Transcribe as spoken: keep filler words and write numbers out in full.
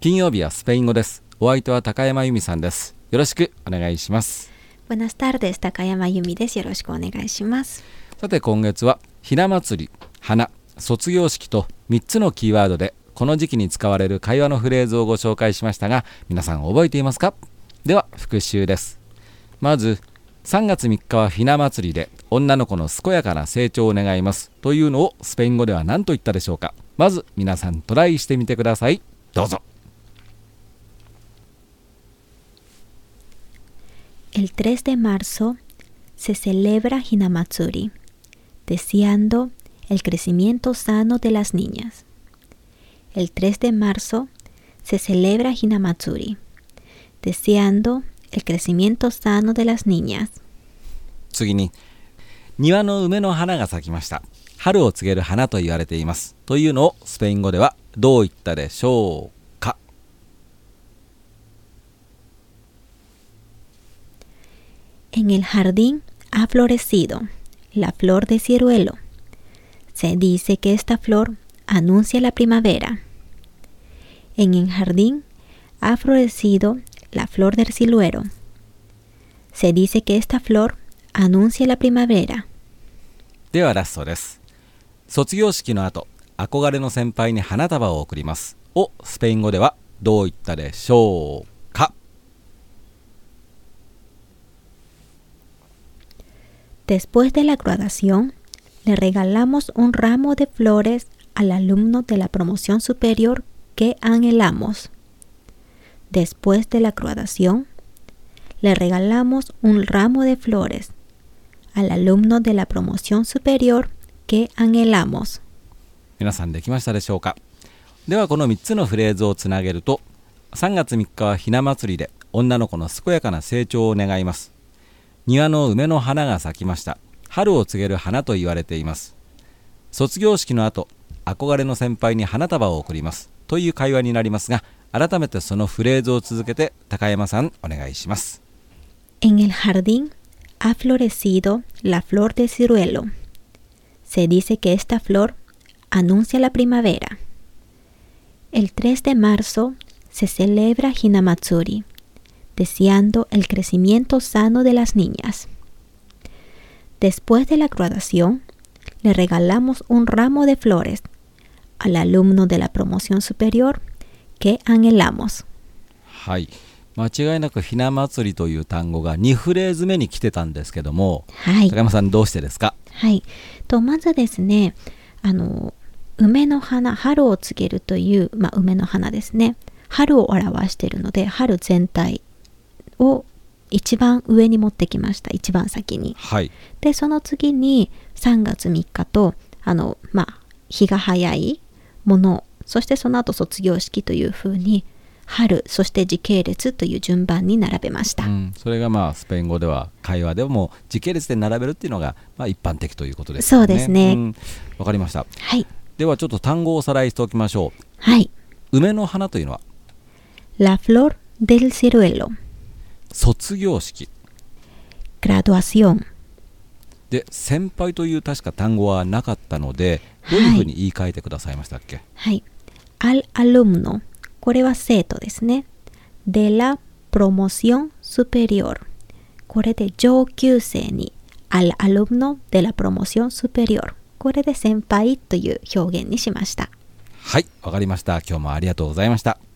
金曜日はスペイン語です。お相手は高山由美さんです。よろしくお願いします。 Buenas tardes、高山由美です。よろしくお願いします。 さて今月はひな祭り、花、卒業式とみっつのキーワードでこの時期に使われる会話のフレーズをご紹介しましたが、皆さん覚えていますか？では復習です。まずさんがつみっかはひな祭りで女の子の健やかな成長を願いますというのをスペイン語では何と言ったでしょうか？まず皆さんトライしてみてください。どうぞ。 El tres de marzo se celebra Hinamatsuri, deseando el crecimiento sano de las niñas. El tres de marzo se celebra Hinamatsuri, deseando el crecimiento sano de las niñas. 次に、庭の梅の花が咲きました。春を告げる花と言われていますというのをスペイン語ではどう言ったでしょうか？ En el jardín ha florecido la flor de ciruelo. Se dice que esta flor anuncia la primavera. En el jardín ha florecido la flor del ciruelo. Se dice que esta flor anuncia la primavera. ではラストです。卒業式の後、憧れの先輩に花束を贈りますをスペイン語ではどう言ったでしょうか？ Después de la graduación, le regalamos un ramo de flores al alumno de la promoción superior que anhelamos. Después de la graduación, le regalamos un ramo de flores al alumno de la promoción superior que anhelamos. 皆さんできましたでしょうか？ではこのみっつのフレーズをつなげると、さんがつみっかはひな祭りで女の子の健やかな成長を願います。庭の梅の花が咲きました。春を告げる花と言われています。卒業式の後、憧れの先輩に花束を贈りますという会話になりますが、改めてそのフレーズを続けて高山さんお願いします。 En el jardín ha florecido la flor de ciruelo. Se dice que esta flor anuncia la primavera. El tres de marzo se celebra Hinamatsuri, deseando el crecimiento sano de las niñas. Después de la graduación, le regalamos un ramo de flores al alumno de la promoción superior que anhelamos. はい、間違いなくひな祭りという単語がにフレーズ目に来てたんですけども、 はい、 高山さんどうしてですか？ はい、とまずですね、あの梅の花、春を告げるという、まあ、梅の花ですね。春を表しているので、春全体を一番上に持ってきました。一番先に。 はい。 で、その次にさんがつみっかと、あの、まあ、日が早いもの、そしてその後卒業式というふうに、春、そして時系列という順番に並べました。 うん、それがまあスペイン語では会話でも時系列で並べるっていうのがまあ一般的ということですね。 そうですね。 うん、わかりました。 はい。 ではちょっと単語をおさらいしておきましょう。 はい。 梅の花というのは La flor del ciruelo。 卒業式。 graduación。 で、先輩という確か単語はなかったので、どういうふうに言い換えてくださいましたっけ？ はい。al alumno。これは生徒ですね。de la promoción superior。これで上級生に。al alumno de la promoción superior。これで先輩という表現にしました。 はい、わかりました。今日もありがとうございました。